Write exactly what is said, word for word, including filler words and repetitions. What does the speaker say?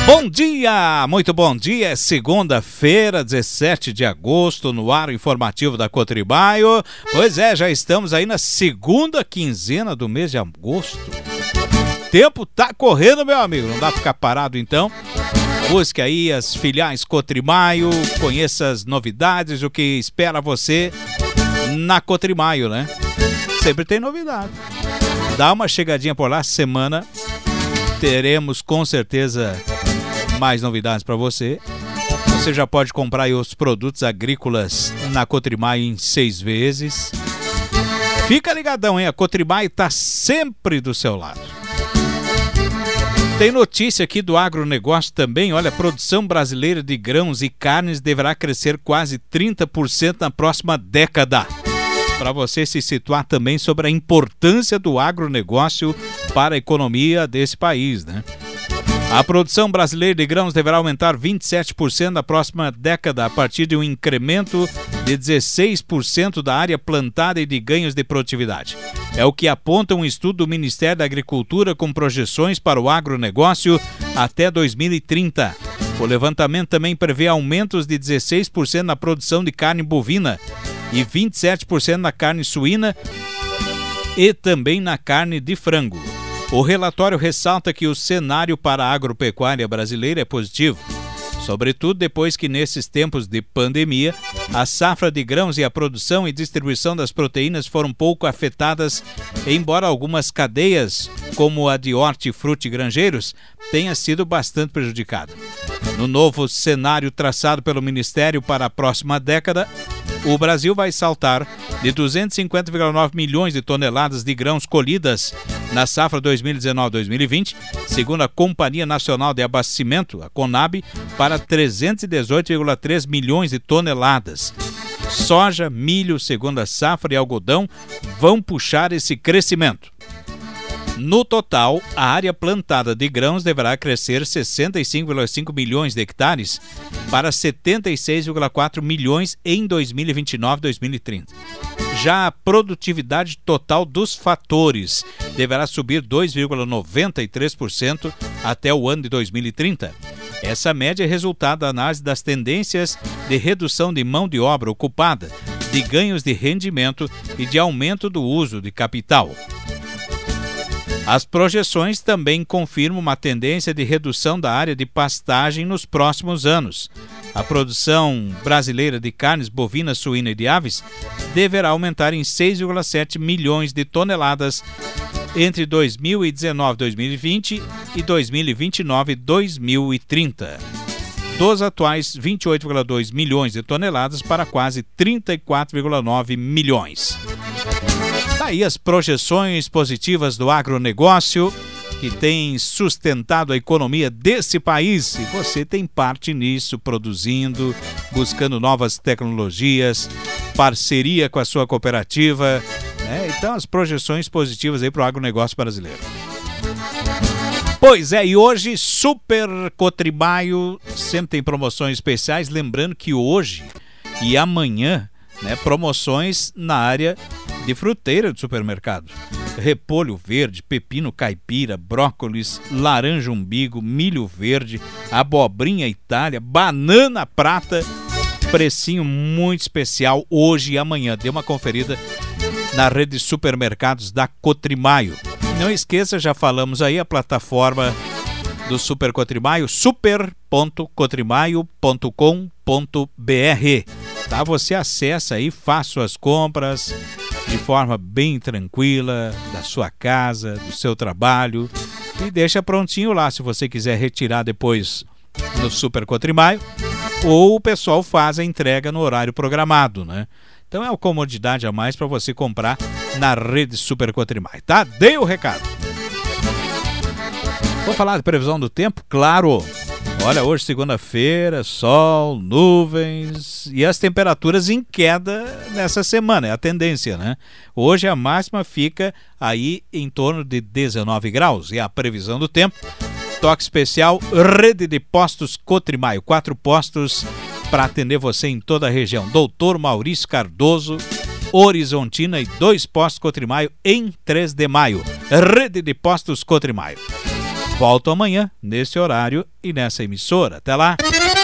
Bom dia, muito bom dia, é segunda-feira, dezessete de agosto, no ar informativo da Cotribaio. Pois é, já estamos aí na segunda quinzena do mês de agosto. O tempo tá correndo, meu amigo, não dá pra ficar parado então. Busque aí as filiais Cotrimaio, conheça as novidades, o que espera você na Cotrimaio, né? Sempre tem novidade. Dá uma chegadinha por lá, semana teremos com certeza mais novidades para você. Você já pode comprar aí os produtos agrícolas na Cotrimaio em seis vezes. Fica ligadão, hein? A Cotrimaio tá sempre do seu lado. Tem notícia aqui do agronegócio também. Olha, a produção brasileira de grãos e carnes deverá crescer quase trinta por cento na próxima década. Para você se situar também sobre a importância do agronegócio para a economia desse país, né? A produção brasileira de grãos deverá aumentar vinte e sete por cento na próxima década, a partir de um incremento de dezesseis por cento da área plantada e de ganhos de produtividade. É o que aponta um estudo do Ministério da Agricultura com projeções para o agronegócio até dois mil e trinta. O levantamento também prevê aumentos de dezesseis por cento na produção de carne bovina e vinte e sete por cento na carne suína e também na carne de frango. O relatório ressalta que o cenário para a agropecuária brasileira é positivo, sobretudo depois que nesses tempos de pandemia, a safra de grãos e a produção e distribuição das proteínas foram pouco afetadas, embora algumas cadeias, como a de hortifruti granjeiros, tenha sido bastante prejudicada. No novo cenário traçado pelo Ministério para a próxima década, o Brasil vai saltar de duzentos e cinquenta vírgula nove milhões de toneladas de grãos colhidas na safra dois mil e dezenove a dois mil e vinte, segundo a Companhia Nacional de Abastecimento, a Conab, para trezentos e dezoito vírgula três milhões de toneladas. Soja, milho, segundo a safra e algodão vão puxar esse crescimento. No total, a área plantada de grãos deverá crescer sessenta e cinco vírgula cinco milhões de hectares para setenta e seis vírgula quatro milhões em dois mil e vinte e nove a dois mil e trinta. Já a produtividade total dos fatores deverá subir dois vírgula noventa e três por cento até o ano de dois mil e trinta. Essa média é resultado da análise das tendências de redução de mão de obra ocupada, de ganhos de rendimento e de aumento do uso de capital. As projeções também confirmam uma tendência de redução da área de pastagem nos próximos anos. A produção brasileira de carnes bovinas, suína e de aves deverá aumentar em seis vírgula sete milhões de toneladas entre dois mil e dezenove a dois mil e vinte e dois mil e vinte e nove a dois mil e trinta. Dos atuais vinte e oito vírgula dois milhões de toneladas para quase trinta e quatro vírgula nove milhões. Daí as projeções positivas do agronegócio, que tem sustentado a economia desse país, e você tem parte nisso, produzindo, buscando novas tecnologias, parceria com a sua cooperativa, né? Então as projeções positivas aí para o agronegócio brasileiro. Pois é, e hoje Super Cotribaio sempre tem promoções especiais, lembrando que hoje e amanhã, né, promoções na área de fruteira do supermercado. Repolho verde, pepino caipira, brócolis, laranja umbigo, milho verde, abobrinha Itália, banana prata, precinho muito especial hoje e amanhã. Dê uma conferida na rede de supermercados da Cotrimaio. Não esqueça, já falamos aí, a plataforma do Super Cotrimaio, super ponto cotrimaio ponto com ponto br. Tá? Você acessa aí, faz suas compras de forma bem tranquila, da sua casa, do seu trabalho, e deixa prontinho lá se você quiser retirar depois no Super Cotrimaio, ou o pessoal faz a entrega no horário programado, né? Então é uma comodidade a mais para você comprar na rede Super Cotrimaio, tá? Dei o recado. Vou falar de previsão do tempo, claro. Olha, hoje segunda-feira, sol, nuvens e as temperaturas em queda nessa semana, é a tendência, né? Hoje a máxima fica aí em torno de dezenove graus, e a previsão do tempo. Toque especial, rede de postos Cotrimaio, quatro postos para atender você em toda a região. Doutor Maurício Cardoso, Horizontina, e dois postos Cotrimaio em três de maio. Rede de postos Cotrimaio. Volto amanhã, nesse horário e nessa emissora. Até lá!